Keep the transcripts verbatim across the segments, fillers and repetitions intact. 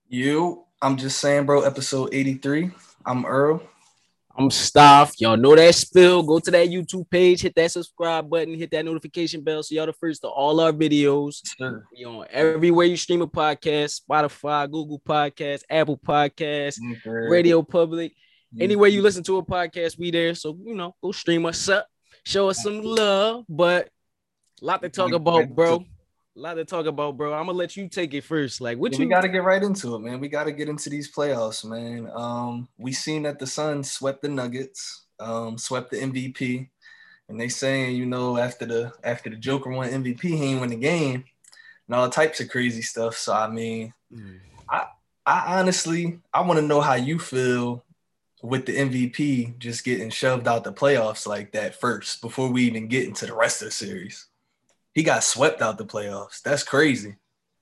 You, I'm just saying, bro. Episode eighty-three. I'm Earl. I'm Staff. Y'all know that spill. Go to that YouTube page, hit that subscribe button, hit that notification bell so y'all the first to all our videos. Sure. We on everywhere you stream a podcast, Spotify, Google Podcasts, Apple Podcasts, Okay. Radio Public. You, Anywhere you listen to a podcast, we there. So, you know, go stream us up, show us some love. But a lot to talk about, bro. A lot to talk about, bro. I'm gonna let you take it first. Like, what yeah, you? we got to get right into it, man. We got to get into these playoffs, man. Um, we seen that the Suns swept the Nuggets, um, swept the M V P, and they saying, you know, after the after the Joker won M V P, he ain't win the game, and all types of crazy stuff. So I mean, mm. I I honestly I want to know how you feel with the M V P just getting shoved out the playoffs like that first before we even get into the rest of the series. He got swept out the playoffs. That's crazy.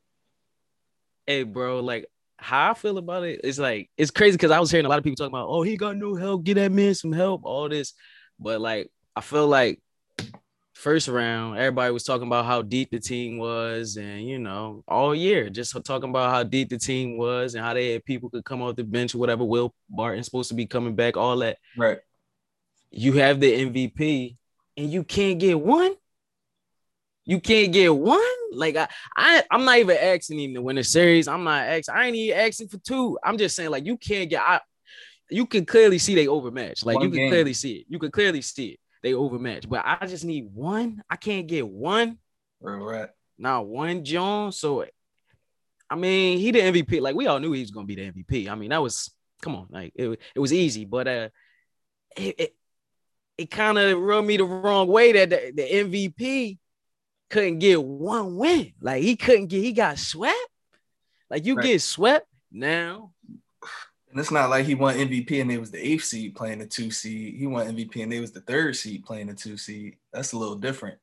Hey, bro, like how I feel about it is like it's crazy because I was hearing a lot of people talking about, oh, he got no help, get that man some help, all this. But like I feel like first round, everybody was talking about how deep the team was, and you know, all year, just talking about how deep the team was and how they had people could come off the bench or whatever. Will Barton's supposed to be coming back, all that. Right. You have the M V P and you can't get one. You can't get one. Like I, I, I'm not even asking him to win a series. I'm not asking. I ain't even asking for two. I'm just saying, like, you can't get. I, you can clearly see they overmatched. Like one you can game. clearly see it. You can clearly see it. They overmatched. But I just need one. I can't get one. Right. Not one Jones. So, I mean, he the M V P. Like we all knew he was gonna be the M V P. I mean, that was come on. Like it, it was easy. But uh, it, it, it kind of rubbed me the wrong way that the, the M V P couldn't get one win. Like he couldn't get, he got swept. Like you right. get swept now. And it's not like he won M V P and they was the eighth seed playing the two seed. He won M V P and they was the third seed playing the two seed. That's a little different.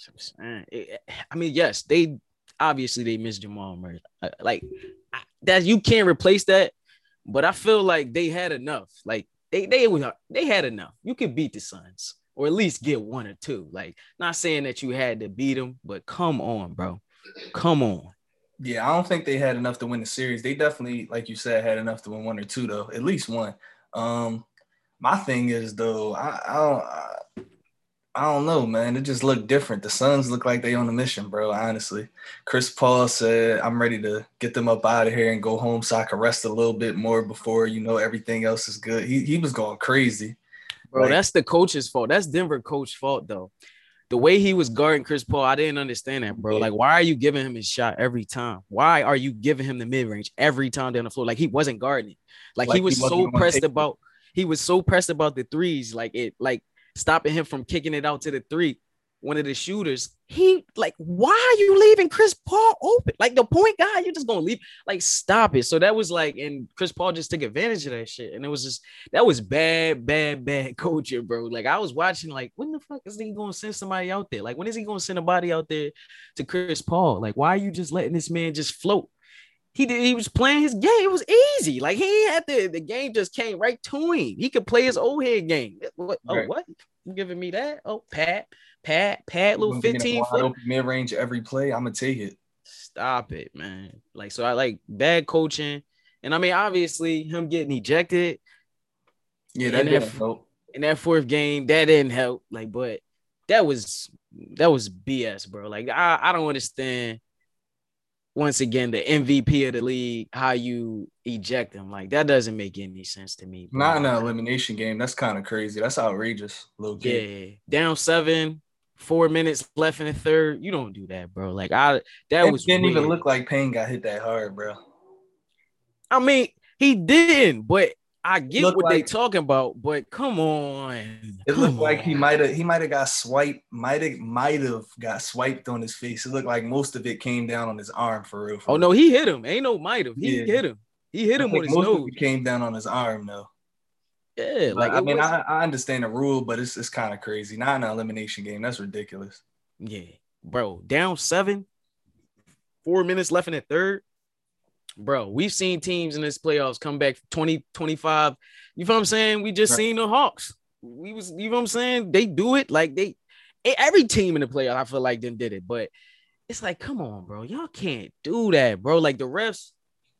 I mean, yes, they obviously they missed Jamal Murray. Like that, you can't replace that. But I feel like they had enough. Like they they they had enough. You could beat the Suns. Or at least get one or two. Like, not saying that you had to beat them, but come on, bro. Come on. Yeah, I don't think they had enough to win the series. They definitely, like you said, had enough to win one or two, though. At least one. Um, my thing is, though, I, I don't I, I don't know, man. It just looked different. The Suns look like they on a mission, bro, honestly. Chris Paul said, I'm ready to get them up out of here and go home so I can rest a little bit more before, you know, everything else is good. He he was going crazy. Bro, like, that's the coach's fault. That's Denver coach's fault, though. The way he was guarding Chris Paul, I didn't understand that, bro. Like, why are you giving him his shot every time? Why are you giving him the mid-range every time down the floor? Like, he wasn't guarding it. Like, like he was he so pressed about – he was so pressed about the threes, like it, like stopping him from kicking it out to the three. One of the shooters, he like, why are you leaving Chris Paul open? Like the point guy, you just gonna leave? Like, stop it. So that was like, and Chris Paul just took advantage of that shit, and it was just that was bad, bad, bad coaching, bro. Like I was watching, like, when the fuck is he gonna send somebody out there? Like, when is he gonna send a body out there to Chris Paul? Like, why are you just letting this man just float? He did. He was playing his game. It was easy. Like he had to. The game just came right to him. He could play his old head game. What? Oh, right. What? You giving me that? Oh, Pat. Pat, Pat, little fifteen foot mid range every play. I'm gonna take it. Stop it, man. Like, so I like bad coaching, and I mean, obviously, him getting ejected. Yeah, that didn't help. In that fourth game, that didn't help. Like, but that was that was B S, bro. Like, I I don't understand. Once again, the M V P of the league, how you eject him, like that doesn't make any sense to me. Bro. Not in an elimination game. That's kind of crazy. That's outrageous. Low key. Yeah, down seven. Four minutes left in the third. You don't do that, bro. Like I, that it was didn't weird. even look like Payne got hit that hard, bro. I mean, he didn't, but I get what like, they talking about. But come on, it come looked on. like he might have, he might have got swiped, might have, might have got swiped on his face. It looked like most of it came down on his arm for real. For oh real. no, he hit him. Ain't no might have. He yeah. hit him. He hit I him on his most nose. Of it came down on his arm though. Yeah, like but, I mean, was... I, I understand the rule, but it's it's kind of crazy. Not an elimination game. That's ridiculous. Yeah, bro. Down seven, four minutes left in the third. Bro, we've seen teams in this playoffs come back twenty, twenty-five. You know what I'm saying? We just right. seen the Hawks. We was, you know what I'm saying? They do it like they, every team in the playoffs, I feel like then did it. But it's like, come on, bro. Y'all can't do that, bro. Like the refs,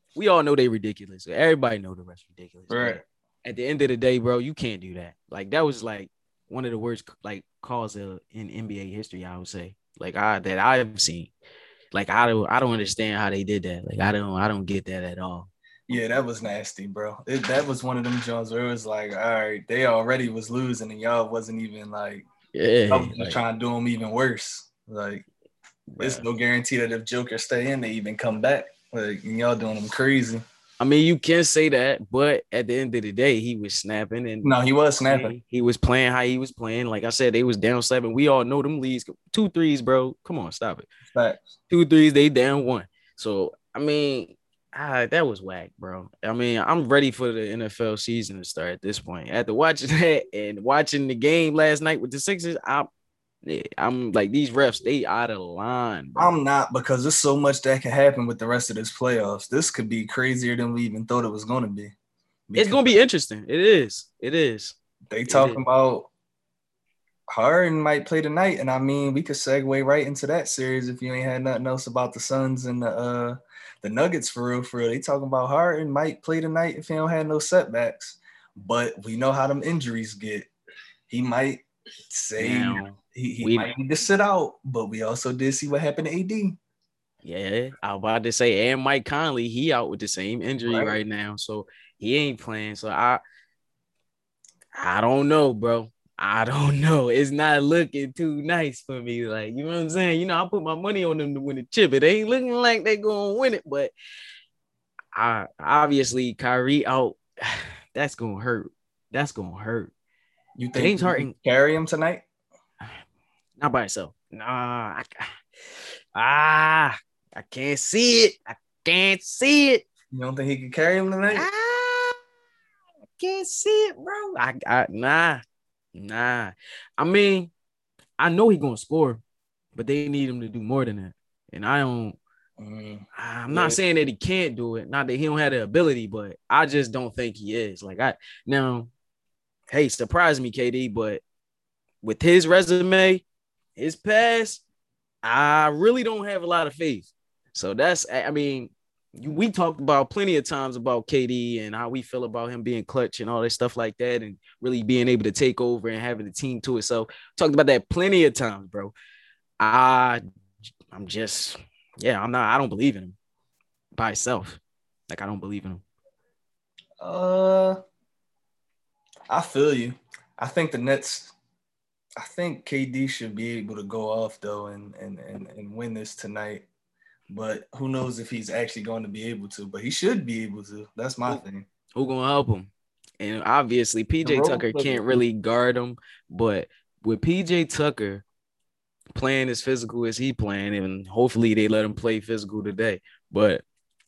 we all know they ridiculous. Everybody know the rest ridiculous. Right. But at the end of the day, bro, you can't do that. Like that was like one of the worst like calls in N B A history, I would say. Like I that I've seen. Like I don't I don't understand how they did that. Like I don't I don't get that at all. Yeah, that was nasty, bro. It, that was one of them Jones where it was like, all right, they already was losing and y'all wasn't even like, yeah, I was just like, trying to do them even worse. Like, there's no guarantee that if Joker stay in, they even come back. Like, and y'all doing them crazy. I mean, you can say that, but at the end of the day, he was snapping and no, he was snapping. He was playing how he was playing. Like I said, they was down seven. We all know them leads. Two threes, bro. Come on, stop it. Facts. Two threes, they down one. So I mean. Ah, that was whack, bro. I mean, I'm ready for the N F L season to start at this point. After watching that and watching the game last night with the Sixers, I'm, yeah, I'm like these refs, they out of line, bro. I'm not because there's so much that can happen with the rest of this playoffs. This could be crazier than we even thought it was going to be. It's going to be interesting. It is. It is. They talking is. about Harden might play tonight, and I mean, we could segue right into that series if you ain't had nothing else about the Suns and the uh. The Nuggets, for real, for real, they talking about Harden might play tonight if he don't have no setbacks. But we know how them injuries get. He might say now, he, he we, might need to sit out, but we also did see what happened to A D. Yeah, I was about to say, and Mike Conley, he out with the same injury right, right now, so he ain't playing. So I, I don't know, bro. I don't know. It's not looking too nice for me. Like, you know what I'm saying? You know, I put my money on them to win the chip. It ain't looking like they're going to win it, but I obviously Kyrie out. That's going to hurt. That's going to hurt. You think James Harden carry him tonight? Not by himself. Nah. I, ah, I can't see it. I can't see it. You don't think he can carry him tonight? Ah, I can't see it, bro. I, I nah. Nah, I mean, I know he's gonna score, but they need him to do more than that. And I don't. Mm, I'm not yeah. saying that he can't do it, not that he don't have the ability, but I just don't think he is. Like I now, hey, surprise me, K D, but with his resume, his past, I really don't have a lot of faith. So that's, I mean. We talked about plenty of times about K D and how we feel about him being clutch and all that stuff like that and really being able to take over and having the team to itself. Talked about that plenty of times, bro. I, I'm just, yeah, I'm not, I don't believe in him by himself. Like, I don't believe in him. Uh, I feel you. I think the Nets, I think K D should be able to go off, though, and and and, and win this tonight. But who knows if he's actually going to be able to, but he should be able to. That's my who, thing. Who going to help him? And obviously, P J Tucker can't really guard him, but with P J Tucker playing as physical as he playing, and hopefully they let him play physical today. But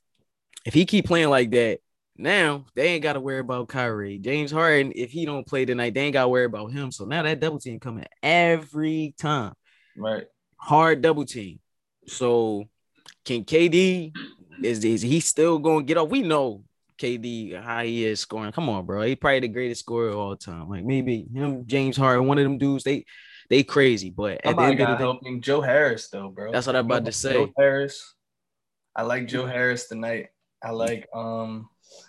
if he keep playing like that, now they ain't got to worry about Kyrie. James Harden, if he don't play tonight, they ain't got to worry about him. So now that double team coming every time. Right. Hard double team. So can K D, is, is he still going to get off? We know K D, how he is scoring. Come on, bro. He probably the greatest scorer of all time. Like maybe him, James Harden, one of them dudes, they they crazy. But at the end of the day, helping Joe Harris, though, bro. That's what I'm about to say. Joe Harris. I like Joe Harris tonight. I like um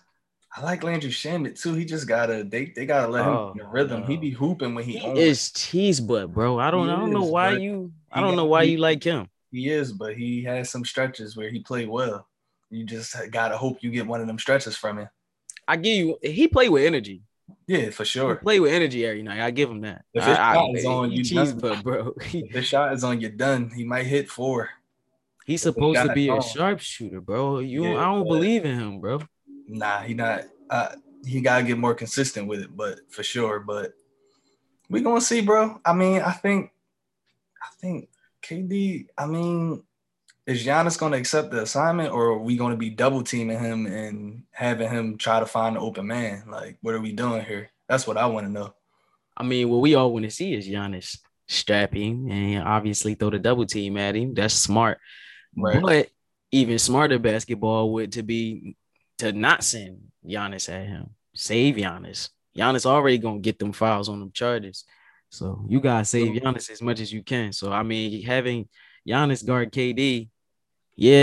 I like Landry Shamet too. He just gotta they they gotta let him oh, in the rhythm. No. He be hooping when he, he is cheese butt, bro. I don't he I don't is, know why you I don't know why he, you like him. He is, but he has some stretches where he played well. You just gotta hope you get one of them stretches from him. I give you he played with energy. Yeah, for sure. He play with energy every night. I give him that. If his I, shot I, is on, you cheese done. butt, bro. If his shot is on, you're done. He might hit four. He's supposed to be a sharpshooter, bro. You, yeah, I don't believe in him, bro. Nah, he not. Uh, he gotta get more consistent with it, but for sure. But we gonna see, bro. I mean, I think, I think K D. I mean, is Giannis gonna accept the assignment, or are we gonna be double teaming him and having him try to find an open man? Like, what are we doing here? That's what I want to know. I mean, what we all want to see is Giannis strap him and obviously throw the double team at him. That's smart. Right. But even smarter basketball would to be to not send Giannis at him. Save Giannis. Giannis already gonna get them fouls on them charges. So you gotta save Giannis as much as you can. So I mean, having Giannis guard K D, yeah,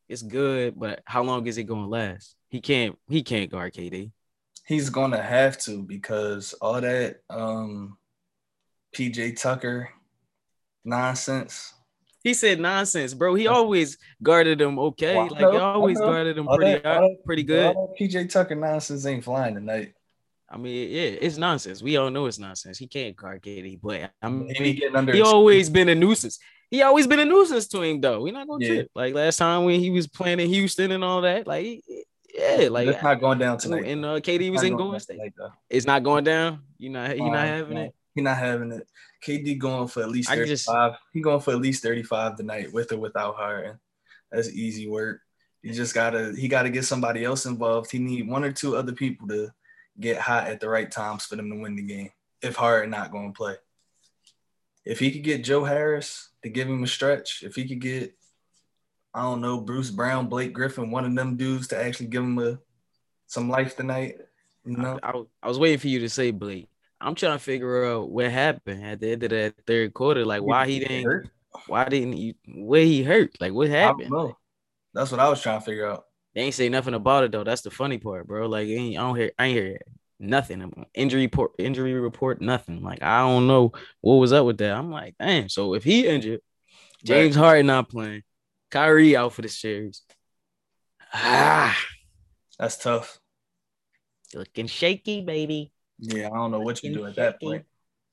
it's good, but how long is it gonna last? He can't he can't guard K D. He's gonna have to because all that um P J Tucker nonsense. He said nonsense, bro. He always guarded him okay. Well, I Like he know, I always know. guarded him All pretty that, all that, pretty but good. all that P J Tucker nonsense ain't flying tonight. I mean, yeah, it's nonsense. We all know it's nonsense. He can't guard K D, but I He be mean, getting under. he always been a nuisance. He always been a nuisance to him, though. We're not gonna Yeah. trip. Like last time when he was playing in Houston and all that, like yeah, like it's not going down tonight. And uh, K D it's was in Golden State. Tonight, it's not going down. You know, you not having no, it. He not having it. K D going for at least thirty-five. Just, he going for at least thirty-five tonight, with or without Harden. That's easy work. You just gotta. He gotta get somebody else involved. He need one or two other people to get hot at the right times for them to win the game. If Harden not going to play, if he could get Joe Harris to give him a stretch, if he could get, I don't know, Bruce Brown, Blake Griffin, one of them dudes to actually give him a some life tonight. You know, I, I, I was waiting for you to say Blake. I'm trying to figure out what happened at the end of that third quarter. Like, why he didn't, hurt? why didn't you, where he hurt? Like, what happened? I don't know. That's what I was trying to figure out. They ain't say nothing about it though. That's the funny part, bro. Like, ain't, I don't hear, I ain't hear nothing. Injury report, injury report, nothing. Like, I don't know what was up with that. I'm like, damn. So if he injured, James right. Harden not playing, Kyrie out for the series. Ah, that's tough. Looking shaky, baby. Yeah, I don't know what you do at that point.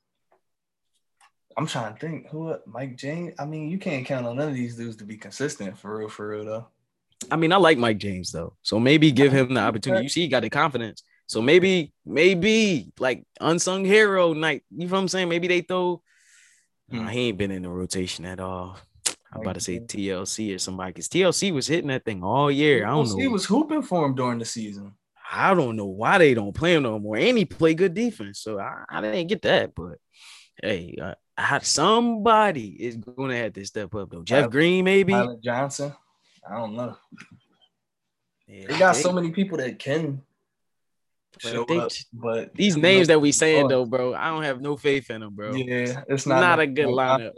I'm trying to think who Mike James. I mean, you can't count on none of these dudes to be consistent for real, for real though. I mean, I like Mike James though, so maybe give him the opportunity. You see, he got the confidence, so maybe, maybe like unsung hero night. You know what I'm saying? Maybe they throw. Hmm. Nah, he ain't been in the rotation at all. I'm about to say T L C or somebody, because T L C was hitting that thing all year. I don't know. He was hooping for him during the season. I don't know why they don't play him no more. And he play good defense, so I, I didn't get that. But hey, uh, I, somebody is going to have to step up though. Jeff Tyler, Green, maybe. Tyler Johnson. I don't know. Yeah, they got they, so many people that can show they, up, but these names that we saying though, bro, I don't have no faith in them, bro. Yeah, it's not, not a good lineup.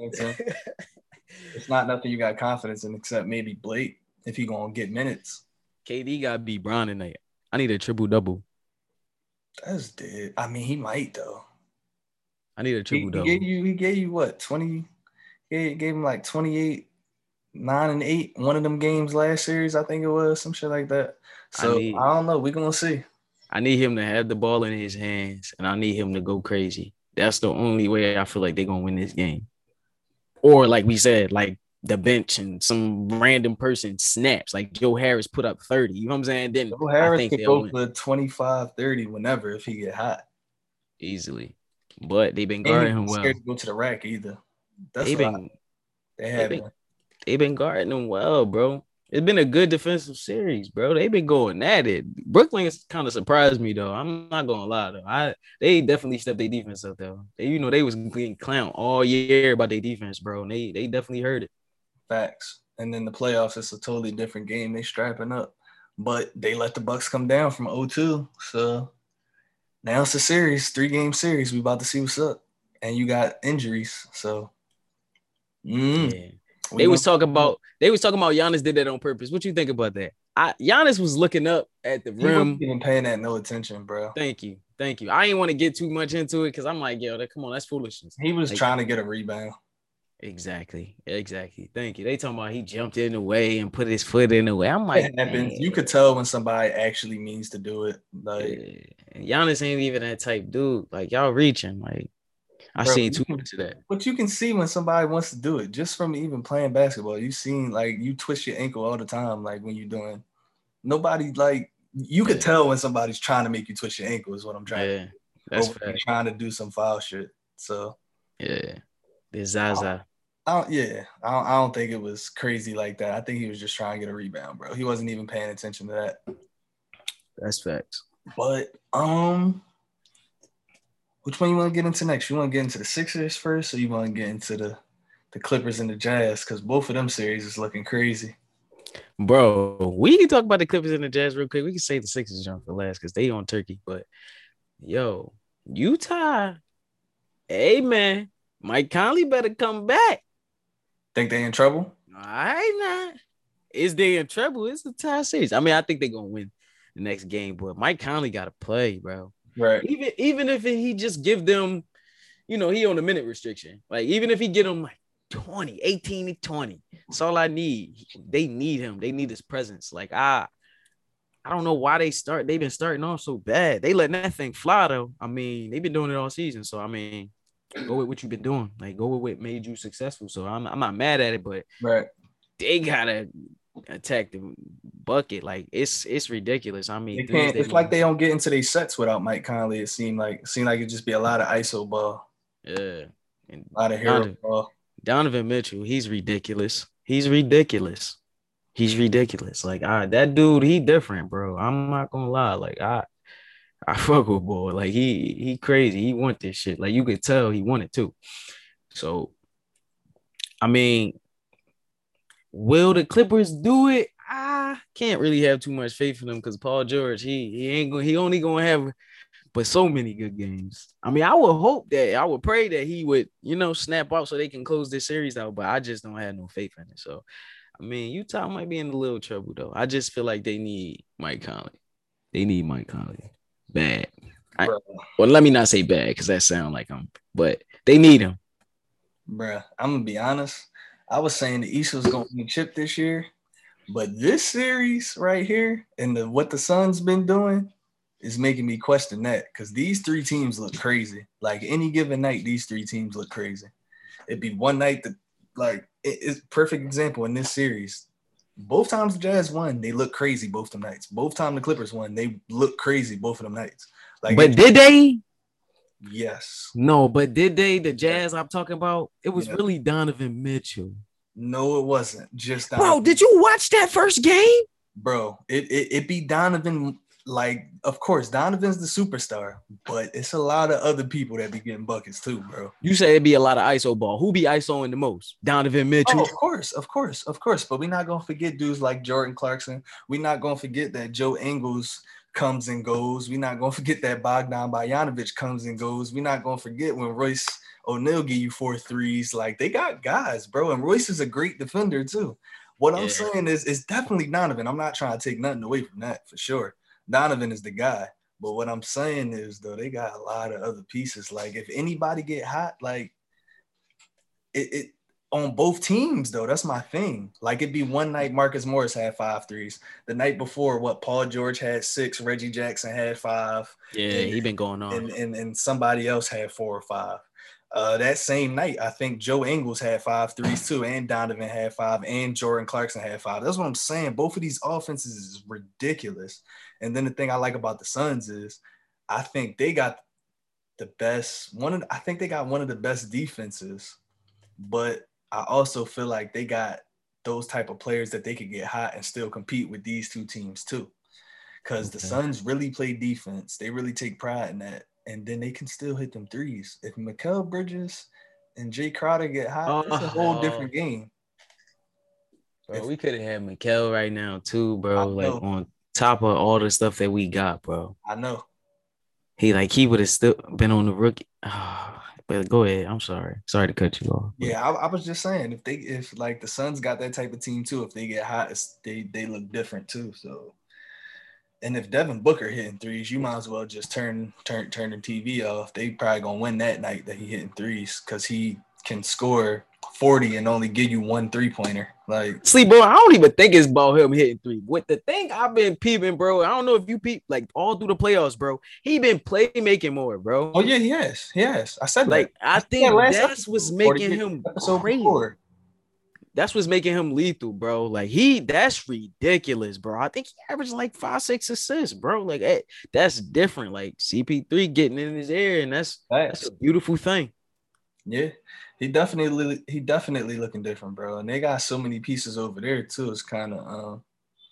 It's not nothing you got confidence in, except maybe Blake if he gonna get minutes. K D got to beat Bron tonight. I need a triple double. That's dead. I mean, he might though. I need a triple double. He gave you. He gave you what? twenty. He gave him like twenty-eight. Nine and eight, one of them games last series, I think it was, some shit like that. So I, need, I don't know. We're gonna see. I need him to have the ball in his hands, and I need him to go crazy. That's the only way I feel like they're gonna win this game. Or like we said, like the bench and some random person snaps, like Joe Harris put up thirty. You know what I'm saying? Then Joe Harris could go for twenty-five, thirty whenever if he get hot. Easily. But they've been guarding him well. Scared to go to the rack either. That's they've been, I, they have been. They've been guarding them well, bro. It's been a good defensive series, bro. They've been going at it. Brooklyn has kind of surprised me, though. I'm not gonna lie, though. I they definitely stepped their defense up, though. They, you know, they was getting clowned all year about their defense, bro. And they they definitely heard it. Facts. And then the playoffs, it's a totally different game. They strapping up, but they let the Bucks come down from oh two. So now it's a series, three game series. We about to see what's up, and you got injuries, so. Mm. Yeah. They was talking about they was talking about Giannis did that on purpose. What you think about that? I Giannis was looking up at the rim. He wasn't even paying that no attention, bro. Thank you, thank you. I didn't want to get too much into it because I'm like, yo, that, come on, that's foolishness. He was like, trying to get a rebound. Exactly, exactly. Thank you. They talking about he jumped in the way and put his foot in the way. I'm like, it happens. You could tell when somebody actually means to do it. Like yeah. Giannis ain't even that type dude. Like y'all reaching, like. I Bro, seen too can, much of that. But you can see when somebody wants to do it just from even playing basketball. You seen like you twist your ankle all the time, like when you're doing. Nobody like you could yeah. tell when somebody's trying to make you twist your ankle. Is what I'm trying. Yeah, to that's or trying to do some foul shit. So yeah, the Zaza. I don't, I don't, yeah, I don't, I don't think it was crazy like that. I think he was just trying to get a rebound, bro. He wasn't even paying attention to that. That's facts. But um. Which one you want to get into next? You want to get into the Sixers first, or you want to get into the, the Clippers and the Jazz? Because both of them series is looking crazy. Bro, we can talk about the Clippers and the Jazz real quick. We can save the Sixers jump for last because they on Turkey. But, yo, Utah, hey, man, Mike Conley better come back. Think they in trouble? All right, now. Is they in trouble? It's a tie series. I mean, I think they're gonna win the next game, but Mike Conley got to play, bro. Right. Even even if he just give them, you know, he on a minute restriction. Like even if he get them like twenty, eighteen to twenty, that's all I need. They need him. They need his presence. Like I, I don't know why they start. They've been starting off so bad. They letting that thing fly though. I mean, they've been doing it all season. So I mean, go with what you've been doing. Like go with what made you successful. So I'm I'm not mad at it, but right. They gotta attack the bucket. Like it's it's ridiculous. I mean, they can't, they it's like they don't get into their sets without Mike Conley. It seemed like it seemed like it'd just be a lot of I S O ball. Yeah, and a lot of hero Donovan, ball. Donovan Mitchell, he's ridiculous. He's ridiculous. He's ridiculous. Like I, that dude, he different, bro. I'm not gonna lie. Like I, I fuck with boy. Like he, he crazy. He want this shit. Like you could tell he wanted to. So, I mean. Will the Clippers do it? I can't really have too much faith in them because Paul George, he he ain't going he only gonna have but so many good games. I mean, I would hope that I would pray that he would, you know, snap out so they can close this series out, but I just don't have no faith in it. So I mean, Utah might be in a little trouble though. I just feel like they need Mike Conley. They need Mike Conley. Bad. I, well, let me not say bad because that sounds like I'm, but they need him. Bruh, I'm gonna be honest. I was saying the East was going to be chipped this year, but this series right here and the, what the Suns been doing is making me question that because these three teams look crazy. Like any given night, these three teams look crazy. It'd be one night that, like, it, it's perfect example in this series. Both times the Jazz won, they look crazy both them nights. Both times the Clippers won, they look crazy both of them nights. Like, but it, did they? Yes. No, but did they? The Jazz I'm talking about, it was yeah. really Donovan Mitchell. No, it wasn't. Just Donovan. Bro, did you watch that first game? Bro, it, it it be Donovan. Like, of course, Donovan's the superstar, but it's a lot of other people that be getting buckets too, bro. You say it'd be a lot of I S O ball. Who be ISOing the most? Donovan Mitchell. Oh, of course, of course, of course. But we're not gonna forget dudes like Jordan Clarkson. We're not gonna forget that Joe Ingles comes and goes. We're not gonna forget that Bogdan Bogdanovic comes and goes. We're not gonna forget when Royce O'Neal give you four threes. Like, they got guys, bro. And Royce is a great defender too. What yeah. I'm saying is, it's definitely Donovan. I'm not trying to take nothing away from that for sure. Donovan is the guy. But what I'm saying is, though, they got a lot of other pieces. Like, if anybody get hot, like, it, it on both teams, though, that's my thing. Like, it'd be one night Marcus Morris had five threes. The night before, what, Paul George had six, Reggie Jackson had five. Yeah, and, he been going on. And, and, and somebody else had four or five. Uh, that same night, I think Joe Ingles had five threes too, and Donovan had five, and Jordan Clarkson had five. That's what I'm saying. Both of these offenses is ridiculous. And then the thing I like about the Suns is I think they got the best one of I think they got one of the best defenses, but I also feel like they got those type of players that they could get hot and still compete with these two teams too. Because okay. the Suns really play defense. They really take pride in that. And then they can still hit them threes. If Mikal Bridges and Jay Crowder get hot, oh, it's a whole different game. Bro, if, we could have had Mikal right now too, bro. Like on top of all the stuff that we got, bro. I know. He like he would have still been on the rookie. Oh, but go ahead. I'm sorry. Sorry to cut you off. Yeah, I, I was just saying if they if like the Suns got that type of team too, if they get hot, it's, they they look different too. So. And if Devin Booker hitting threes, you might as well just turn turn turn the T V off. They probably gonna win that night that he hitting threes because he can score forty and only give you one three pointer. Like, see, bro, I don't even think it's about him hitting three. With the thing I've been peeping, bro, I don't know if you peep like all through the playoffs, bro. He been playmaking more, bro. Oh yeah, he has, he has. I said like that. I, I think that's what's making him crazy. Before. That's what's making him lethal, bro. Like he, that's ridiculous, bro. I think he averaged like five, six assists, bro. Like hey, that's different. Like C P three getting in his ear, and that's that's a beautiful thing. Yeah, he definitely he definitely looking different, bro. And they got so many pieces over there too. It's kind of um,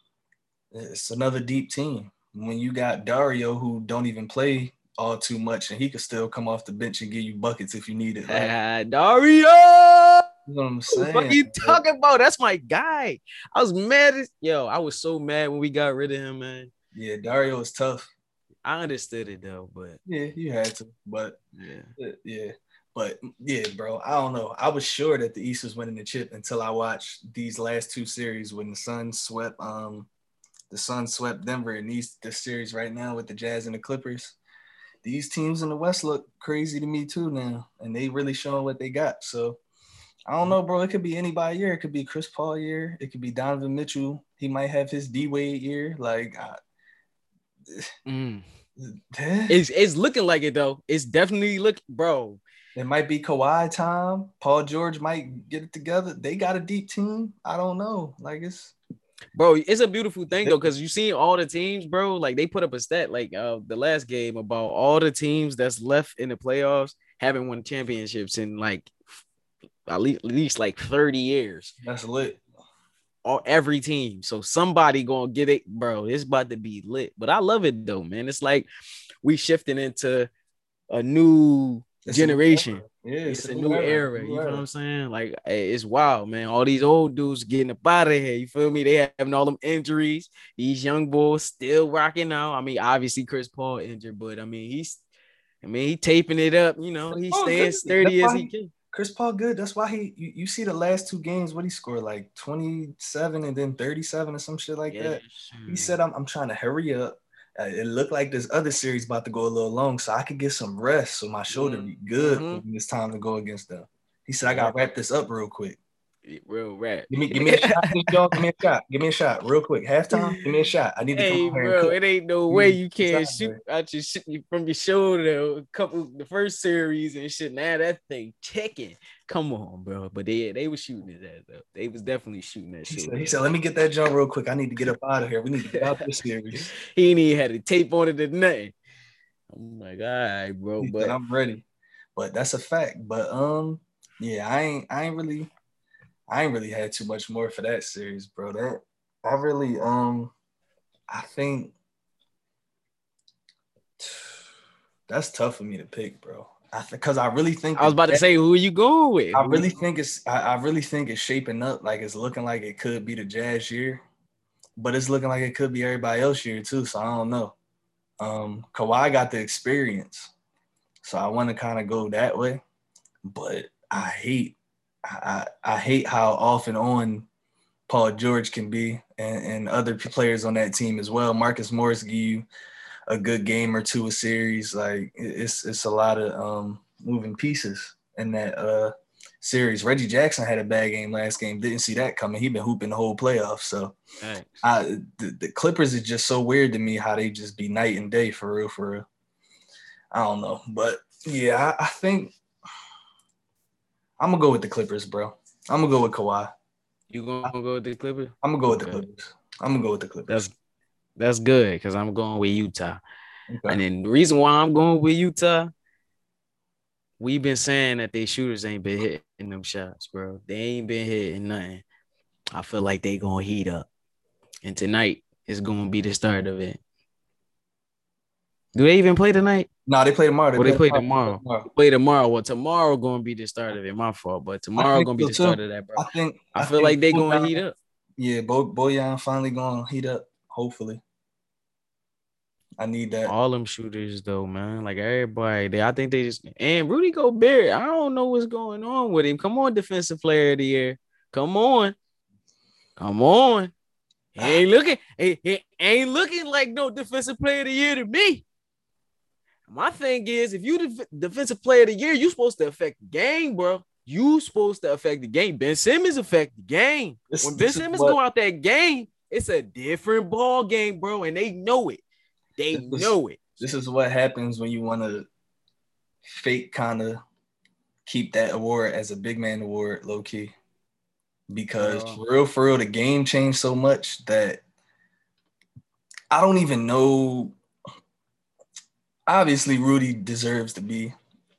it's another deep team. When you got Dario, who don't even play all too much, and he could still come off the bench and give you buckets if you need it. Like, uh, Dario. You know what I'm saying? What are you talking about? That's my guy. I was mad as yo. I was so mad when we got rid of him, man. Yeah, Dario is tough. I understood it though, but yeah, you had to. But yeah, yeah. But yeah, bro, I don't know. I was sure that the East was winning the chip until I watched these last two series when the Suns swept um the Suns swept Denver, and these this series right now with the Jazz and the Clippers. These teams in the West look crazy to me too now, and they really showing what they got. So I don't know, bro. It could be anybody year. It could be Chris Paul year. It could be Donovan Mitchell. He might have his D Wade year. Like, I, mm. it's it's looking like it though. It's definitely look, bro. It might be Kawhi time. Paul George might get it together. They got a deep team. I don't know. Like it's. Bro, it's a beautiful thing though, because you see all the teams, bro. Like they put up a stat like uh the last game about all the teams that's left in the playoffs haven't won championships in like at least, at least like thirty years. That's lit. All every team. So somebody gonna get it, bro. It's about to be lit. But I love it though, man. It's like we shifting into a new it's generation. A yeah, it's, it's a new era. era you know what I'm saying? Like it's wild, man. All these old dudes getting up out of here. You feel me? They having all them injuries. These young boys still rocking out. I mean, obviously Chris Paul injured, but I mean he's, I mean he taping it up. You know, he's staying sturdy as he can. Chris Paul good. That's why he. You, you see the last two games, what he scored like twenty-seven and then thirty-seven or some shit like yeah, that. Sure. He said, "I'm I'm trying to hurry up." Uh, it looked like this other series about to go a little long, so I could get some rest, so my shoulder be good mm-hmm. when it's time to go against them. He said, "I got to wrap this up real quick." Real rap. Give me, give me a shot. Give me a shot. Give me a shot, real quick. Halftime. Give me a shot. I need to hey, come over bro, here and cook. It ain't no way you can't shoot out your shit from your shoulder. A couple the first series and shit. Now that thing checking. Come on, bro. But they they was shooting his ass up. They was definitely shooting that shit. He said, he said, "Let me get that jump real quick. I need to get up out of here. We need to get out this series." He ain't even had a tape on it or nothing. I'm like, all right, bro. He but said, I'm ready. But that's a fact. But um, yeah, I ain't I ain't really I ain't really had too much more for that series, bro. That I really um I think that's tough for me to pick, bro. I because I really think I was about to say, who are you going with? I really think it's I, I really think it's shaping up like it's looking like it could be the Jazz year, but it's looking like it could be everybody else year too. So I don't know. Um, Kawhi got the experience, so I want to kind of go that way. But I hate I, I hate how off and on Paul George can be, and, and other players on that team as well. Marcus Morris give you a good game or two a series. Like it's it's a lot of um, moving pieces in that uh, series. Reggie Jackson had a bad game last game. Didn't see that coming. He been hooping the whole playoff. So I, the, the Clippers is just so weird to me how they just be night and day for real, for real. I don't know. But yeah, I, I think I'm going to go with the Clippers, bro. I'm going to go with Kawhi. You going to go with the Clippers? I'm going to go with okay. the Clippers. I'm going to go with the Clippers. That's That's good because I'm going with Utah. Okay. And then the reason why I'm going with Utah, we've been saying that they shooters ain't been hitting them shots, bro. They ain't been hitting nothing. I feel like they going to heat up. And tonight is going to be the start of it. Do they even play tonight? No, they play tomorrow. They, well, play, they play tomorrow. tomorrow. tomorrow. Play tomorrow. Well, tomorrow going to be the start of it. My fault. But tomorrow going to be the so start of that, bro. I think I, I feel think like they going to heat up. Yeah, Bo- Bojan finally going to heat up, hopefully. I need that. All them shooters, though, man. Like, everybody. They, I think they just – and Rudy Gobert, I don't know what's going on with him. Come on, Defensive Player of the Year. Come on. Come on. He ain't looking he, he ain't looking like no Defensive Player of the Year to me. My thing is, if you the Defensive Player of the Year, you supposed to affect the game, bro. You supposed to affect the game. Ben Simmons affect the game. This, when Ben Simmons what, go out that game, it's a different ball game, bro, and they know it. They this know is, it. This is what happens when you want to fake kind of keep that award as a big man award, low key. Because uh, for real, for real, the game changed so much that I don't even know. Obviously, Rudy deserves to be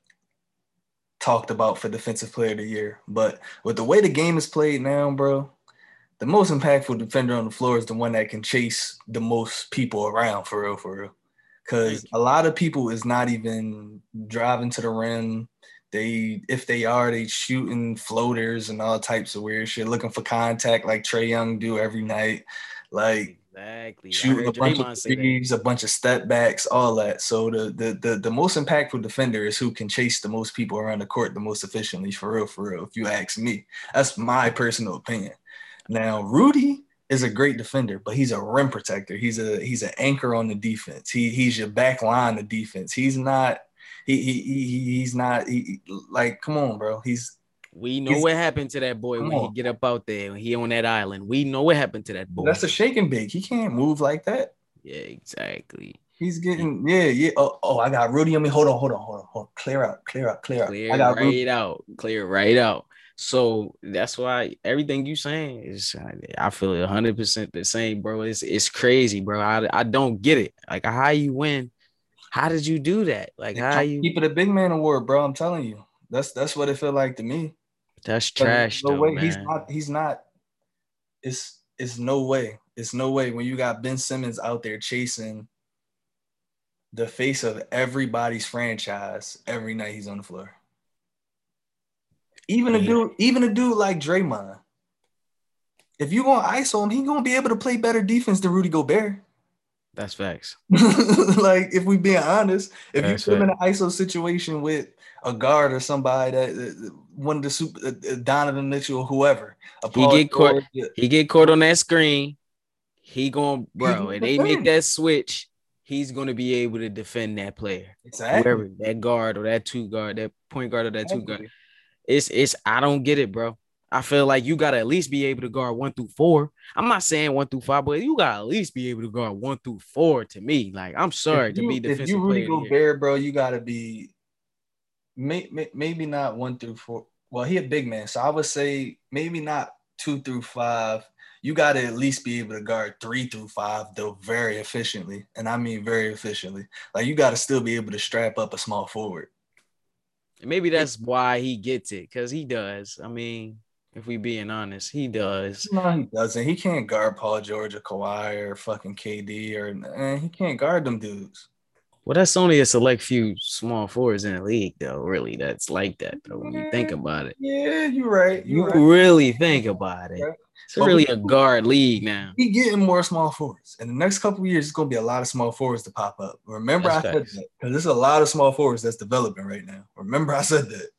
talked about for Defensive Player of the Year. But with the way the game is played now, bro, the most impactful defender on the floor is the one that can chase the most people around, for real, for real. Because a lot of people is not even driving to the rim. They, if they are, they shooting floaters and all types of weird shit, looking for contact like Trae Young do every night. Like, Exactly. I shooting a heard bunch of Draymond say that. threes, a bunch of step backs, all that. So the, the the the most impactful defender is who can chase the most people around the court the most efficiently. For real, for real. If you ask me, that's my personal opinion. Now Rudy is a great defender, but he's a rim protector. He's a he's an anchor on the defense. He he's your back line of defense. He's not. He, he, he he's not he, like come on, bro. He's We know he's what happened to that boy come when he on. get up out there when he on that island. We know what happened to that boy. That's a shaking big. He can't move like that. Yeah, exactly. He's getting, yeah, yeah. Oh, oh, I got Rudy on me. Hold on, hold on, hold on, hold on. Clear out, clear out, clear out. Clear I got right Rudy. out. Clear right out. So that's why everything you saying is, I feel one hundred percent the same, bro. It's it's crazy, bro. I, I don't get it. Like, how you win? How did you do that? Like, how you Keep it a big man award, bro. I'm telling you. That's that's what it felt like to me. That's trash, no though, way. man. He's not, he's not, it's it's no way. It's no way when you got Ben Simmons out there chasing the face of everybody's franchise every night he's on the floor. Even a Yeah. dude, even a dude like Draymond. If you want to I S O him, he gonna be able to play better defense than Rudy Gobert. That's facts. Like, if we being honest, if That's you put him in right. an I S O situation with a guard or somebody that uh, one of the super uh, Donovan Mitchell or whoever, a He Paul get caught. George, yeah, He get caught on that screen. He going, he's bro. gonna And they make defend. that switch. He's gonna be able to defend that player, Exactly. whoever that guard or that two guard, that point guard or that two guard. Exactly. It's it's. I don't get it, bro. I feel like you gotta at least be able to guard one through four. I'm not saying one through five, but you gotta at least be able to guard one through four. To me, like, I'm sorry If to be you if you defensive Rudy player of the year. Gobert, bro, you gotta be may, may, maybe not one through four. Well, he a big man, so I would say maybe not two through five. You got to at least be able to guard three through five, though, very efficiently. And I mean very efficiently. Like, you got to still be able to strap up a small forward. And maybe that's why he gets it, because he does. I mean, if we being honest, he does. No, he doesn't. He can't guard Paul George or Kawhi or fucking K D or eh, he can't guard them dudes. Well, that's only a select few small forwards in the league, though. Really, that's like that, though. When you think about it, Yeah, you're right. You're you right. really think about it. Right. It's really a guard league now. We getting more small forwards. In the next couple of years, it's going to be a lot of small forwards to pop up. Remember That's I facts. said that because there's a lot of small forwards that's developing right now. Remember I said that.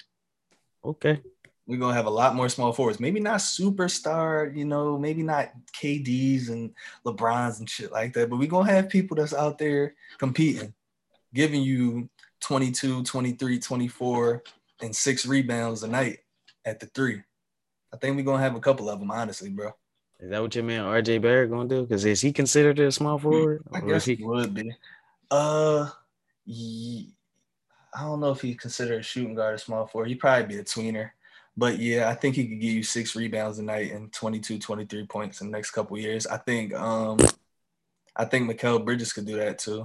Okay. We're going to have a lot more small forwards. Maybe not superstar, you know, maybe not K Ds and LeBrons and shit like that, but we're going to have people that's out there competing, giving you twenty-two, twenty-three, twenty-four, and six rebounds a night at the three. I think we're going to have a couple of them, honestly, bro. Is that what your man R J Barrett going to do? Because is he considered a small forward? I Or guess is he he would be. Uh, he, I don't know if he's considered a shooting guard or small forward. He'd probably be a tweener. But, yeah, I think he could give you six rebounds a night and twenty-two, twenty-three points in the next couple of years. I think um, I think Mikal Bridges could do that too.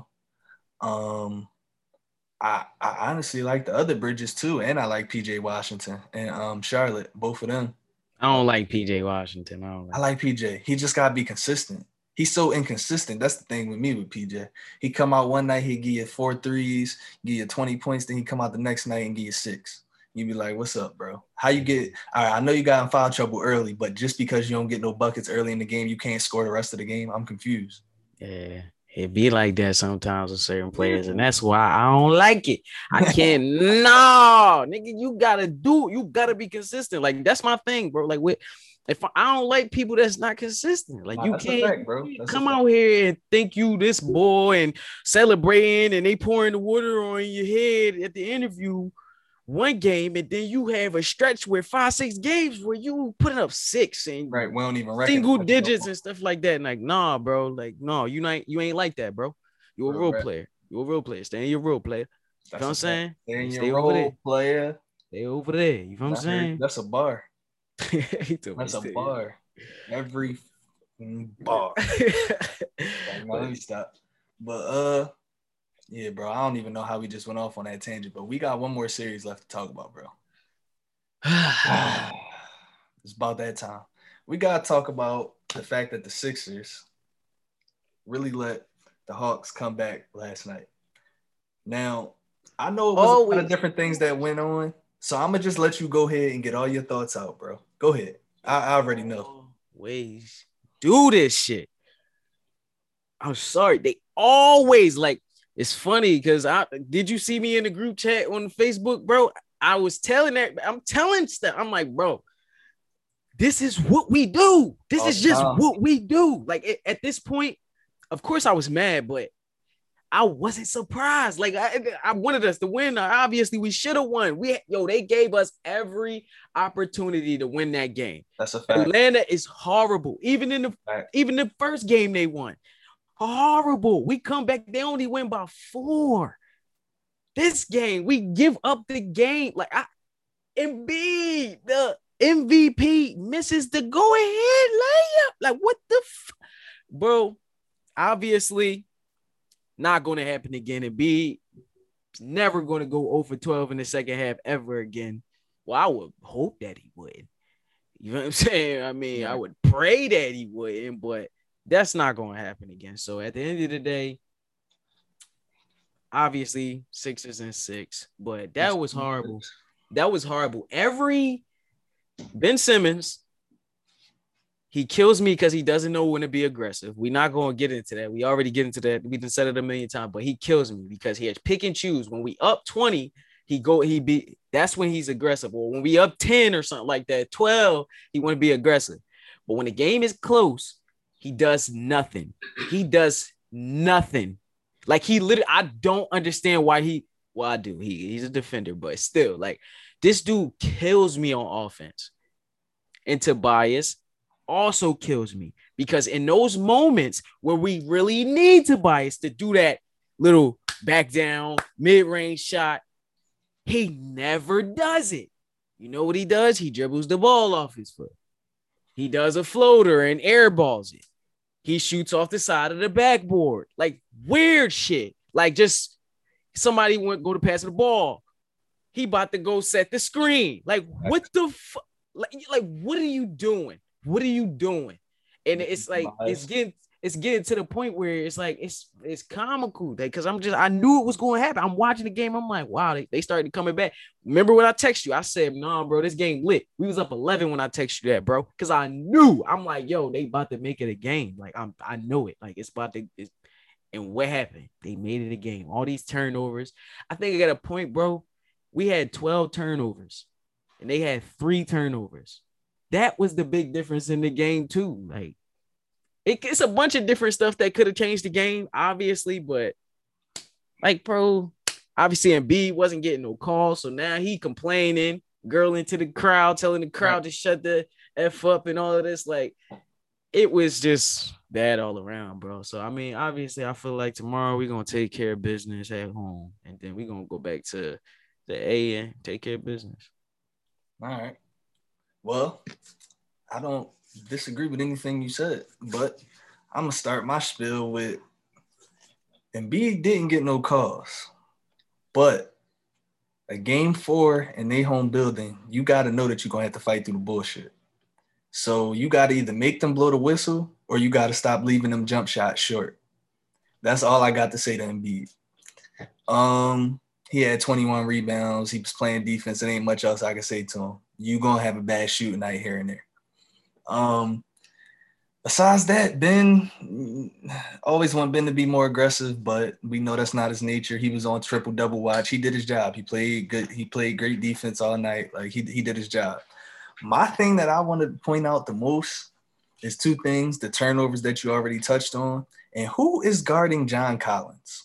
Um, I, I honestly like the other Bridges too, and I like P J Washington and um, Charlotte, both of them. I don't like P J Washington. I don't like I like P J. He just got to be consistent. He's so inconsistent. That's the thing with me with P J. He come out one night, he give you four threes, give you twenty points, then he come out the next night and give you six. You be like, what's up, bro? How you get – all right, I know you got in foul trouble early, but just because you don't get no buckets early in the game, you can't score the rest of the game? I'm confused. Yeah, it be like that sometimes with certain players, and that's why I don't like it. I can't. No, nigga, you gotta do. You gotta be consistent. Like, that's my thing, bro. Like, with if I, I don't like people that's not consistent. Like, Nah, you that's a can't fact, bro. That's a come fact. out here and think you this boy and celebrating, and they pouring the water on your head at the interview one game, and then you have a stretch where five, six games where you putting up six and Right, we don't even reckon single it. digits and stuff like that. And like, nah, bro. Like, no, you not you ain't like that, bro. You're a Real real rap. player. You're a real player. Stay in your real player. You know what I'm That's a saying? fact. Stay in Stay your over there. role, player. Stay over there. You know what I'm I heard- saying? That's a bar. He told me That's a stay. bar. Every f***ing bar. Like, no, let me stop. But uh, yeah, bro. I don't even know how we just went off on that tangent, but we got one more series left to talk about, bro. It's about that time. We gotta talk about the fact that the Sixers really let the Hawks come back last night. Now, I know it was a lot Always. of different things that went on, so I'm gonna just let you go ahead and get all your thoughts out, bro. Go ahead. I, I already know. Always do this shit. I'm sorry. They always like. It's funny because I did you see me in the group chat on Facebook, bro? I was telling that I'm telling stuff. I'm like, bro, this is what we do. This All is the just time. what we do. Like it, at this point, of course, I was mad, but I wasn't surprised. Like I, I wanted us to win. Obviously, we should have won. We yo, they gave us every opportunity to win that game. That's a fact. Atlanta is horrible. Even in the Fact. even the first game they won. Horrible. We come back, they only win by four. This game, we give up the game. Like I Embiid, the M V P, misses the go-ahead layup. Like, what the f- bro? Obviously, not going to happen again. Embiid never going to go zero for twelve in the second half ever again. Well, I would hope that he would. You know what I'm saying? I mean, yeah. I would pray that he wouldn't, but that's not going to happen again. So at the end of the day, obviously Sixers and six, but that was horrible. That was horrible. Every Ben Simmons, he kills me because he doesn't know when to be aggressive. We're not going to get into that. We already get into that. We've said it a million times, but he kills me because he has pick and choose. When we up twenty, he go, he be, that's when he's aggressive. Or when we up ten or something like that, twelve, he want to be aggressive. But when the game is close, he does nothing. He does nothing. Like he literally, I don't understand why he, well, I do. He, he's a defender, but still, like this dude kills me on offense. And Tobias also kills me because in those moments where we really need Tobias to do that little back down, mid-range shot, he never does it. You know what he does? He dribbles the ball off his foot. He does a floater and airballs it. He shoots off the side of the backboard. Like weird shit. Like just somebody went go to pass the ball. He about to go set the screen. Like what the fuck? Like, like what are you doing? What are you doing? And it's like it's getting it's getting to the point where it's like it's it's comical because I'm just I knew it was going to happen. I'm watching the game. I'm like, wow, they, they started coming back. Remember when I text you? I said, nah, bro, this game lit. We was up eleven when I text you that, bro, because I knew. I'm like, yo, they about to make it a game. Like I'm I know it. Like it's about to. It's, and what happened? They made it a game. All these turnovers. I think I got a point, bro. We had twelve turnovers, and they had three turnovers. That was the big difference in the game too. Like it, it's a bunch of different stuff that could have changed the game, obviously, but like, bro, obviously Embiid wasn't getting no calls, so now he complaining, girl into the crowd, telling the crowd right. to shut the F up and all of this. Like it was just bad all around, bro. So I mean, obviously, I feel like tomorrow we're gonna take care of business at home, and then we're gonna go back to the A and take care of business. All right. Well, I don't disagree with anything you said, but I'm going to start my spiel with Embiid didn't get no calls, but a game four in their home building, you got to know that you're going to have to fight through the bullshit. So you got to either make them blow the whistle or you got to stop leaving them jump shots short. That's all I got to say to Embiid. Um, he had twenty-one rebounds. He was playing defense. There ain't much else I can say to him. You gonna have a bad shooting night here and there. Um, besides that, Ben always want Ben to be more aggressive, but we know that's not his nature. He was on triple double watch. He did his job. He played good. He played great defense all night. Like he he did his job. My thing that I want to point out the most is two things: the turnovers that you already touched on, and who is guarding John Collins.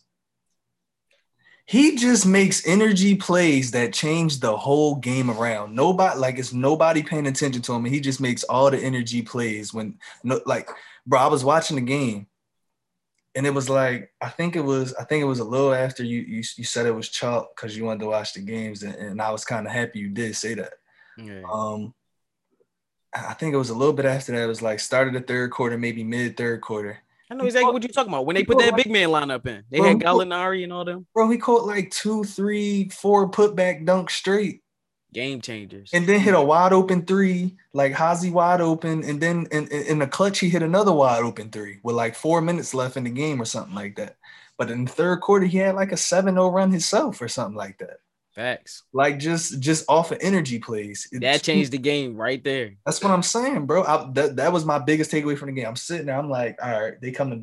He just makes energy plays that change the whole game around. Nobody, like, it's nobody paying attention to him, and he just makes all the energy plays when, no, like, bro, I was watching the game, and it was like, I think it was, I think it was a little after you you, you said it was chalk because you wanted to watch the games, and, and I was kind of happy you did say that. Yeah. Um, I think it was a little bit after that. It was like started the third quarter, maybe mid third quarter. I know exactly what you're talking about. When they put that big man lineup in, they bro, had Gallinari and all them. Bro, he caught like two, three, four putback dunks straight. Game changers. And then hit a wide open three, like Hazy wide open. And then in, in the clutch, he hit another wide open three with like four minutes left in the game or something like that. But in the third quarter, he had like a seven oh run himself or something like that. Facts. Like just just off of energy plays. It, that changed the game right there. That's what I'm saying, bro. I, that, that was my biggest takeaway from the game. I'm sitting there, I'm like, all right, they coming back.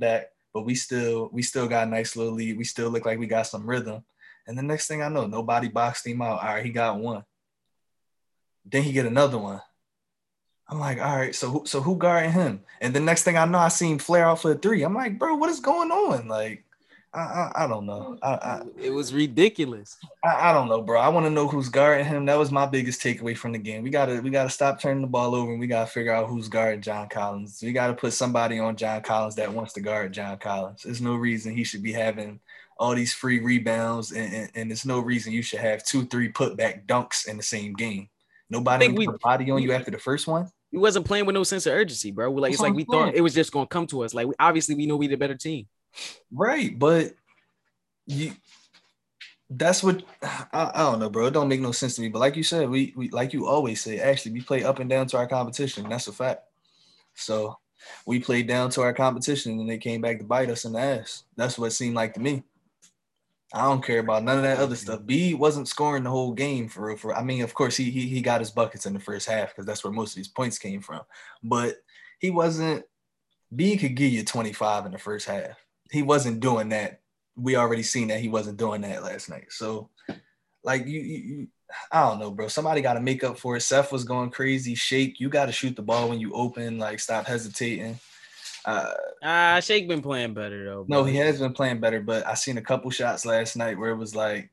but we still we still got a nice little lead. We still look like we got some rhythm. And the next thing I know, nobody boxed him out. All right, he got one. Then he get another one. I'm like, all right, so who, so who guarding him? And the next thing I know, I seen flare out for a three. I'm like, bro, what is going on? Like, I I, I don't know. I, I it was ridiculous. I, I don't know, bro. I want to know who's guarding him. That was my biggest takeaway from the game. We gotta we gotta stop turning the ball over, and we gotta figure out who's guarding John Collins. We gotta put somebody on John Collins that wants to guard John Collins. There's no reason he should be having all these free rebounds, and, and, and there's no reason you should have two, three putback dunks in the same game. Nobody think we- put a body on you after the first one. We wasn't playing with no sense of urgency, bro. Like, it's like we thought it was just gonna come to us. Like, we, obviously, we know we the better team. Right, but you that's what I, I don't know, bro. It don't make no sense to me. But like you said, we we like you always say, actually, we play up and down to our competition. That's a fact. So we played down to our competition and they came back to bite us in the ass. That's what it seemed like to me. I don't care about none of that other stuff. B wasn't scoring the whole game for real. For I mean, of course, he he, he got his buckets in the first half because that's where most of these points came from. But he wasn't. B could give you twenty-five in the first half. He wasn't doing that. We already seen that he wasn't doing that last night. So, like you, you, you I don't know, bro. Somebody got to make up for it. Seth was going crazy. Shake, you got to shoot the ball when you open. Like, stop hesitating. Uh, uh Shake been playing better though. Bro. No, he has been playing better, but I seen a couple shots last night where it was like,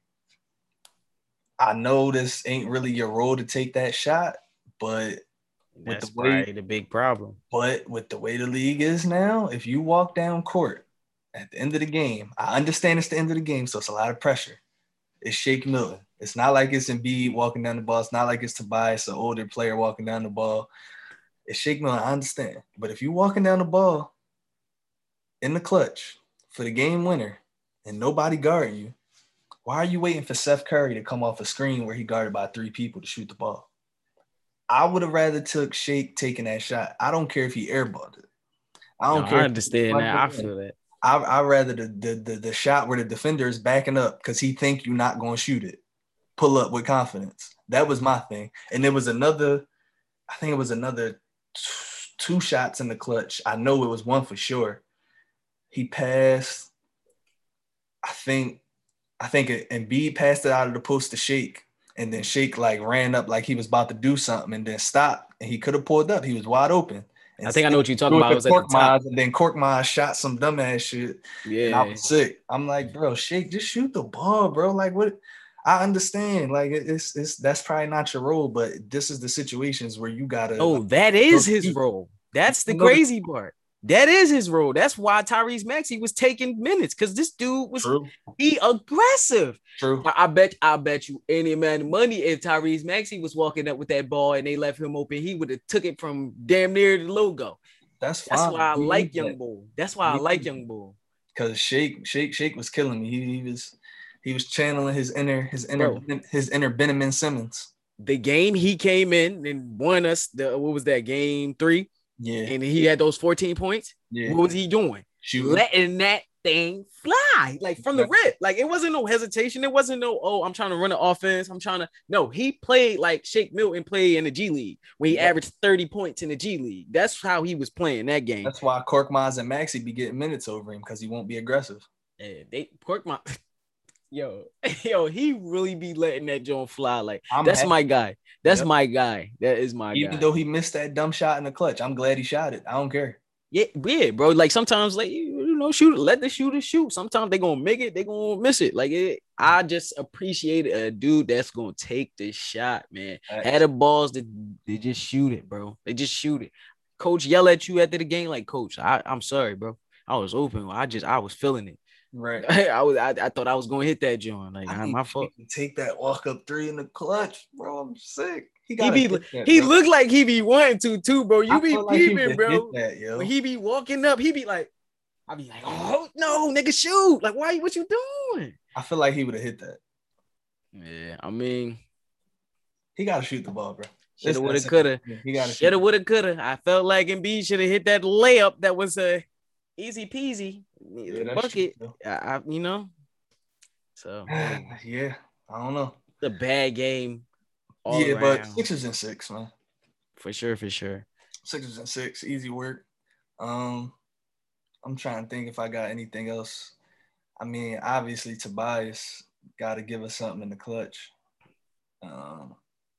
I know this ain't really your role to take that shot, but with that's the way, probably the big problem. But with the way the league is now, if you walk down court at the end of the game, I understand it's the end of the game, so it's a lot of pressure. It's Shake Milton. It's not like it's Embiid walking down the ball. It's not like it's Tobias, an older player walking down the ball. It's Shake Milton, I understand. But if you're walking down the ball in the clutch for the game winner and nobody guarding you, why are you waiting for Seth Curry to come off a screen where he guarded by three people to shoot the ball? I would have rather took Shake taking that shot. I don't care if he airballed it. I don't no, care. I understand that. I feel that. I I rather the, the the the shot where the defender is backing up because he think you're not going to shoot it. Pull up with confidence. That was my thing. And there was another, I think it was another two shots in the clutch. I know it was one for sure. He passed. I think I think Embiid passed it out of the post to Shake. And then Shake like ran up like he was about to do something and then stopped. And he could have pulled up. He was wide open. And I think I know what you're talking about. It was at the top. And then Korkmaz shot some dumbass shit. Yeah. And I was sick. I'm like, bro, Shake, just shoot the ball, bro. Like, what? I understand. Like, it's it's that's probably not your role, but this is the situations where you gotta. Oh, like, that is his role. That's the crazy part. That is his role. That's why Tyrese Maxey was taking minutes because this dude was True. be aggressive. True. I, I bet I bet you any amount of money if Tyrese Maxey was walking up with that ball and they left him open, he would have took it from damn near the logo. That's fine. That's why I we like Young Bull. That's why I like Young Bull. Because Shake, Shake, Shake was killing me. He, he was he was channeling his inner his inner Bro. his inner Benjamin Simmons. The game he came in and won us the what was that game three? Yeah. And he had those fourteen points. Yeah. What was he doing? Shooting. Letting that thing fly, like from the rip. Like it wasn't no hesitation. It wasn't no, oh, I'm trying to run an offense. I'm trying to, no, he played like Shake Milton played in the G League when he yeah. averaged thirty points in the G League. That's how he was playing that game. That's why Korkmaz and Maxey be getting minutes over him because he won't be aggressive. Yeah, they Korkmaz, yo, yo, he really be letting that joint fly. Like I'm that's happy. my guy. That's yep. my guy. That is my Even guy. Even though he missed that dumb shot in the clutch, I'm glad he shot it. I don't care. Yeah, yeah, bro. Like sometimes, like you, you know, shoot, let the shooter shoot. Sometimes they gonna make it, they gonna miss it. Like it, I just appreciate a dude that's gonna take this shot, man. Right. Had the balls that they just shoot it, bro. They just shoot it. Coach yell at you after the game, like, Coach, I, I'm sorry, bro. I was open. I just, I was feeling it. Right. I was, I, I thought I was gonna hit that joint. Like, I my fault. Take that walk up three in the clutch, bro. I'm sick. He, he be that, he looked like he be wanting to too, bro. You I be peeping, like bro. That, yo. When he be walking up, he be like, I be like, oh no, nigga, shoot! Like, why? What you doing? I feel like he would have hit that. Yeah, I mean, he got to shoot the ball, bro. Shoulda, woulda, coulda. He got to shoulda, woulda, coulda. I felt like Embiid should have hit that layup. That was a uh, easy peasy yeah, bucket. True, I, I, you know. So yeah, I don't know. It's a bad game. All yeah, around. But Sixers and six, man. For sure, for sure. Sixers and six, easy work. Um, I'm trying to think if I got anything else. I mean, obviously Tobias got to give us something in the clutch. Um,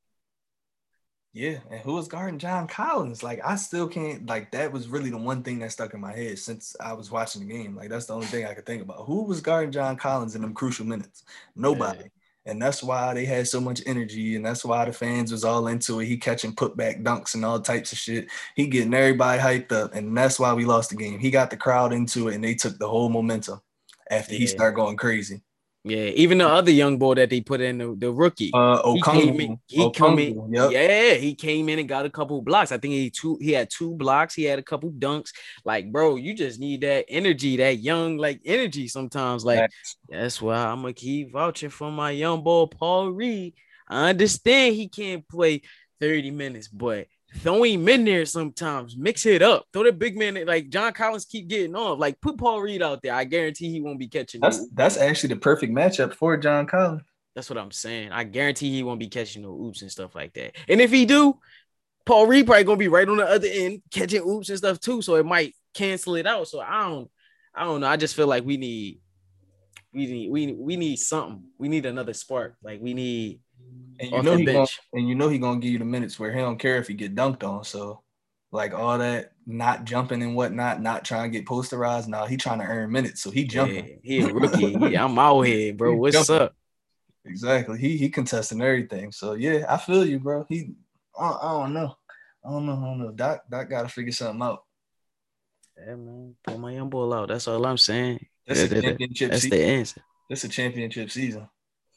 yeah, and who was guarding John Collins? Like, I still can't. Like, that was really the one thing that stuck in my head since I was watching the game. Like, that's the only thing I could think about. Who was guarding John Collins in them crucial minutes? Nobody. Yeah. And that's why they had so much energy, and that's why the fans was all into it. He catching putback dunks and all types of shit. He getting everybody hyped up, and that's why we lost the game. He got the crowd into it, and they took the whole momentum after he Yeah. started going crazy. Yeah, even the other young boy that they put in, the, the rookie, Uh, he came in. Okongwu. He come in. Okongwu, yep. Yeah, he came in and got a couple blocks. I think he two. He had two blocks. He had a couple dunks. Like, bro, you just need that energy, that young like energy. Sometimes, like Facts. that's why I'm gonna keep vouching for my young boy Paul Reed. I understand he can't play thirty minutes, but throw him in there sometimes. Mix it up. Throw the big man like John Collins keep getting off. Like put Paul Reed out there. I guarantee he won't be catching. That's No that's actually the perfect matchup for John Collins. That's what I'm saying. I guarantee he won't be catching no oops and stuff like that. And if he do, Paul Reed probably gonna be right on the other end catching oops and stuff too. So it might cancel it out. So I don't, I don't know. I just feel like we need, we need, we we need something. We need another spark. Like we need. And you know he gonna, and you know he gonna give you the minutes where he don't care if he get dunked on. So, like all that not jumping and whatnot, not trying to get posterized. Now he trying to earn minutes, so he jumping. Yeah, he a rookie. Yeah, I'm out here, bro. What's jumping. Up? Exactly. He he contesting everything. So yeah, I feel you, bro. He, I, I don't know, I don't know, I don't know. Doc Doc got to figure something out. Yeah, man. Pull my young ball out. That's all I'm saying. That's yeah, a championship. That's season. the answer. That's a championship season.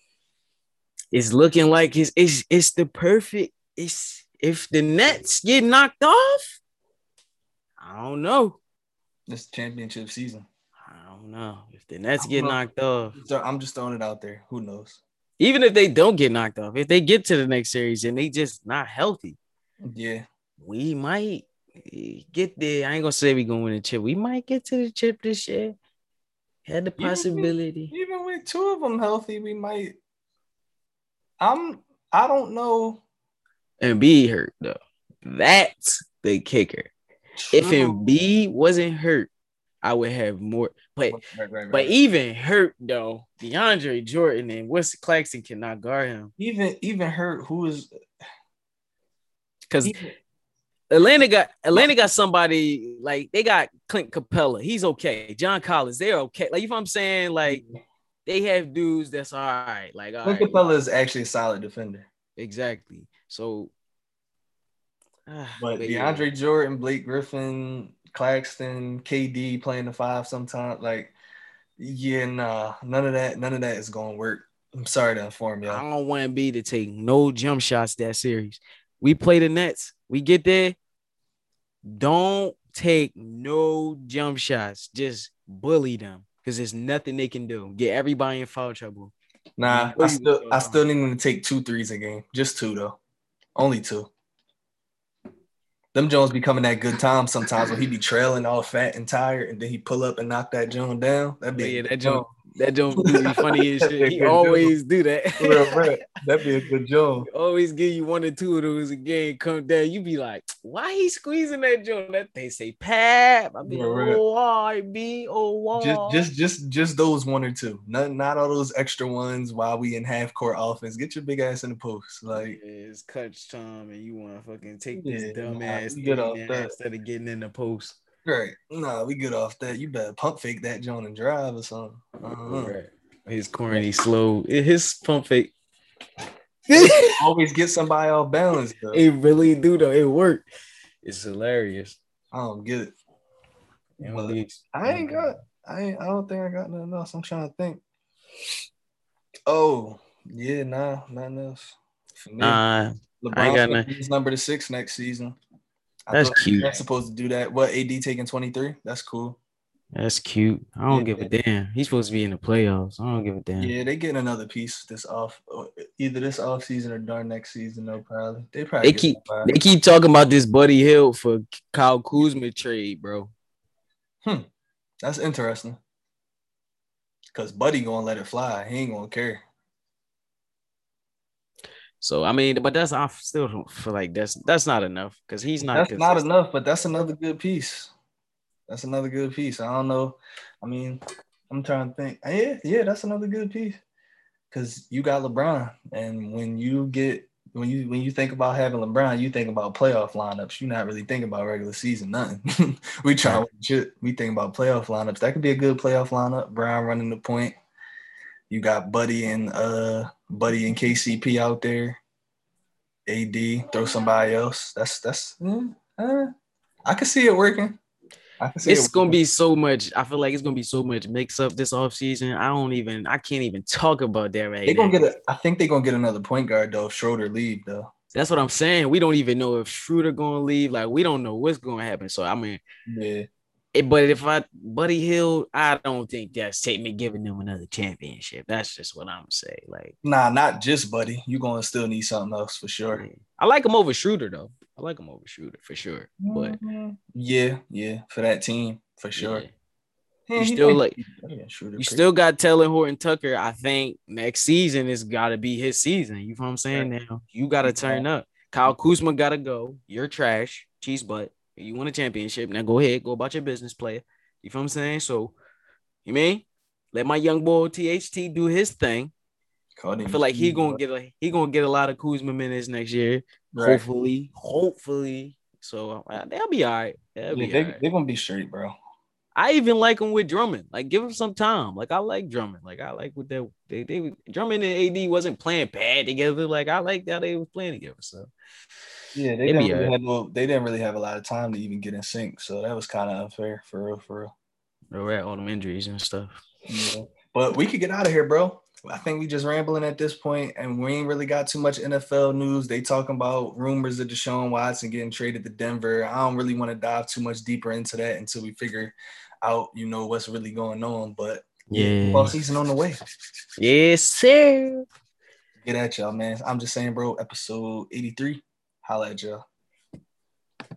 It's looking like it's it's it's the perfect. It's if the Nets get knocked off, I don't know. It's championship season. I don't know if the Nets get know. knocked off. I'm just throwing it out there. Who knows? Even if they don't get knocked off, if they get to the next series and they just not healthy, yeah, we might get there. I ain't gonna say we gonna win the chip. We might get to the chip this year. Had the possibility. Even, even with two of them healthy, we might. I'm. I don't know. Embiid hurt though. That's the kicker. True. If Embiid wasn't hurt, I would have more. But right, right, right. but even hurt though, DeAndre Jordan and Wesley Claxton cannot guard him. Even even hurt, who is? Because Atlanta got Atlanta got somebody like they got Clint Capella. He's okay. John Collins, they're okay. Like you know what I'm saying, like. They have dudes that's all right. Like, all Clint right. Capella is actually a solid defender. Exactly. So, uh, but, but DeAndre yeah. Jordan, Blake Griffin, Claxton, K D playing the five sometimes. Like, yeah, nah, none of that, none of that is gonna work. I'm sorry to inform y'all. I don't want Embiid to take no jump shots that series. We play the Nets. We get there. Don't take no jump shots. Just bully them. Because there's nothing they can do. Get everybody in foul trouble. Nah, I still I still need them to take two threes a game. Just two, though. Only two. Them Jones be coming at good times sometimes when he be trailing all fat and tired, and then he pull up and knock that Jones down. That'd be oh, yeah, that Jones. That Jones do be funny as shit. He always Jones. do that. Real, real. That'd be a good Jones. Always give you one or two of those a game. Come down, you be like, why he squeezing that Jones? That they say Pap. I be oh I be oh just just just just those one or two. Not not all those extra ones while we in half court offense. Get your big ass in the post. Like yeah, it's clutch time, and you want to fucking take this yeah, dumb nah, ass get off that instead of getting in the post. Right. Nah, we get off that. You better pump fake that Jones and drive or something. Uh-huh. Right. His corny slow. His pump fake. Always get somebody off balance, though. It really do though. It worked. It's hilarious. I don't get it. Least, I ain't got. I ain't, I don't think I got nothing else. I'm trying to think. Oh yeah, nah, nothing else. For me, nah, LeBron's I ain't got nothing. He's number to six next season. I That's cute. That's supposed to do that. What A D taking twenty-three? That's cool. That's cute. I don't yeah, give a damn. He's supposed to be in the playoffs. I don't give a damn. Yeah, they getting another piece this off, either this off season or during next season. No, probably they probably they keep they keep talking about this Buddy Hield for Kyle Kuzma trade, bro. Hmm, that's interesting. Cause Buddy gonna let it fly. He ain't gonna care. So I mean, but that's I still don't feel like that's that's not enough because he's not. That's consistent. Not enough, but that's another good piece. That's another good piece. I don't know. I mean, I'm trying to think. Yeah, yeah, that's another good piece. Cause you got LeBron, and when you get when you when you think about having LeBron, you think about playoff lineups. You're not really thinking about regular season, nothing. we try to we think about playoff lineups. That could be a good playoff lineup. Brown running the point. You got Buddy and uh Buddy and K C P out there. A D, throw somebody else. That's that's. Mm, uh, I can see it working. I can see It's it gonna be so much. I feel like it's gonna be so much mix up this offseason. I don't even. I can't even talk about that right They're now. gonna get a. I think they're gonna get another point guard though. If Schroeder leave though. That's what I'm saying. We don't even know if Schroeder gonna leave. Like we don't know what's gonna happen. So I mean, yeah. It, but if I Buddy Hield, I don't think that's take me giving them another championship. That's just what I'm saying. Like, nah, not just Buddy. You gonna still need something else for sure. Yeah. I like him over Schroeder though. I like him over Schroeder for sure. But yeah, yeah, for that team for sure. Yeah. You still like yeah, you still got Taylor Horton Tucker. I think next season is got to be his season. You know what I'm saying? Right. Now you got to turn up. Kyle Kuzma got to go. You're trash, cheese butt. You won a championship. Now go ahead, go about your business, player. You feel what I'm saying? So, you mean let my young boy T H T do his thing. I feel like he gonna get a he gonna get a lot of Kuzma minutes next year. Right. Hopefully, hopefully. So uh, they'll be all right. They'll yeah, be they, all right. They're gonna be straight, bro. I even like him with Drummond. Like, give him some time. Like, I like Drummond. Like, I like what they they, they Drummond and A D wasn't playing bad together. Like, I like how they was playing together. So yeah, they didn't really have no, they didn't really have a lot of time to even get in sync. So that was kind of unfair for real, for real. We're at all them injuries and stuff. Yeah. But we could get out of here, bro. I think we just rambling at this point, and we ain't really got too much N F L news. They talking about rumors of Deshaun Watson getting traded to Denver. I don't really want to dive too much deeper into that until we figure out, you know, what's really going on. But yeah, football season on the way. Yes, sir. Get at y'all, man. I'm just saying, bro. Episode eighty-three. Holla at y'all.